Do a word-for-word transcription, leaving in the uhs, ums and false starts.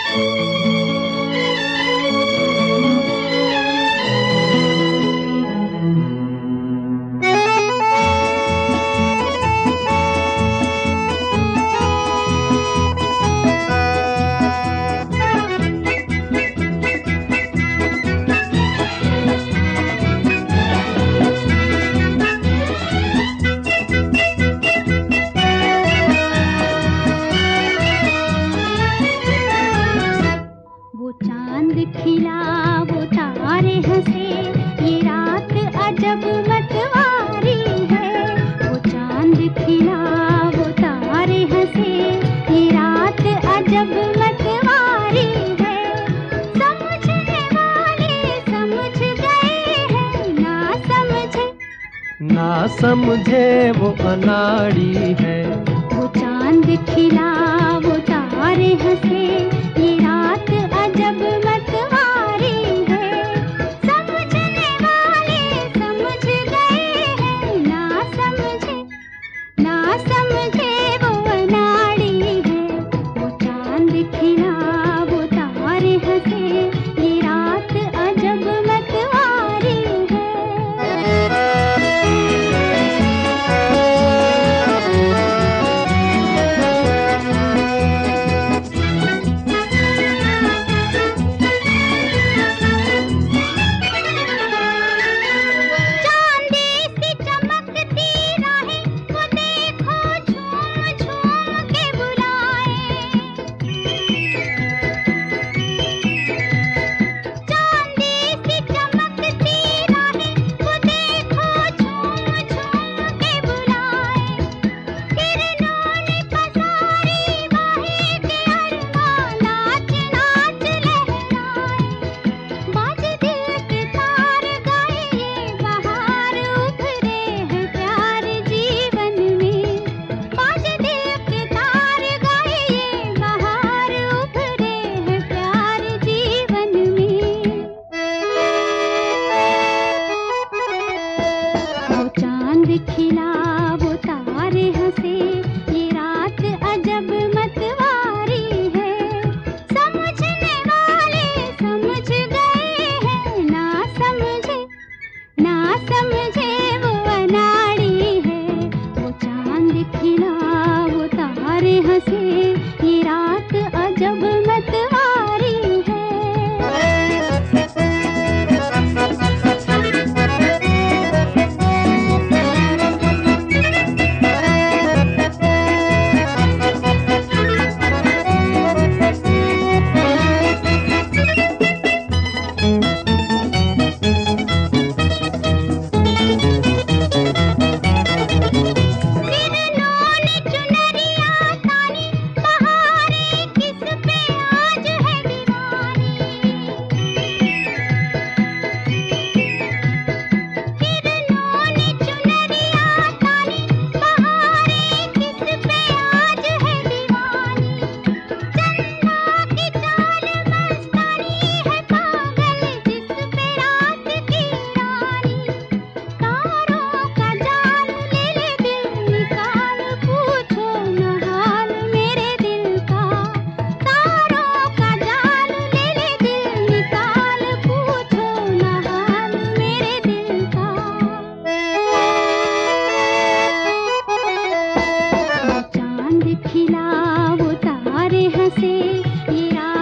वो चांद खिला, वो तारे हंसे, ये रात अजब मतवारी है। वो चांद खिला, वो तारे हंसे, ये रात अजब मतवारी है। समझने वाले समझ गए हैं, ना समझे ना समझे वो अनाड़ी है। वो चांद खिला, वो तारे हंसे, ये रात अजब मतवारी है। समझने वाले समझ गए हैं, ना समझे ना समझे वो अनाड़ी है। वो चांद खिला, वो तारे हंसे, ये रात अजब मतवारी है। खिला, वो तारे हंसे, ये रात अजब मतवारी है। समझने वाले समझ गए हैं, ना समझे ना समझे वो अनाड़ी है। वो चांद खिला, वो तारे हंसे, ये रात अजब मतवारी है। खिला, वो तारे हंसे, ये रात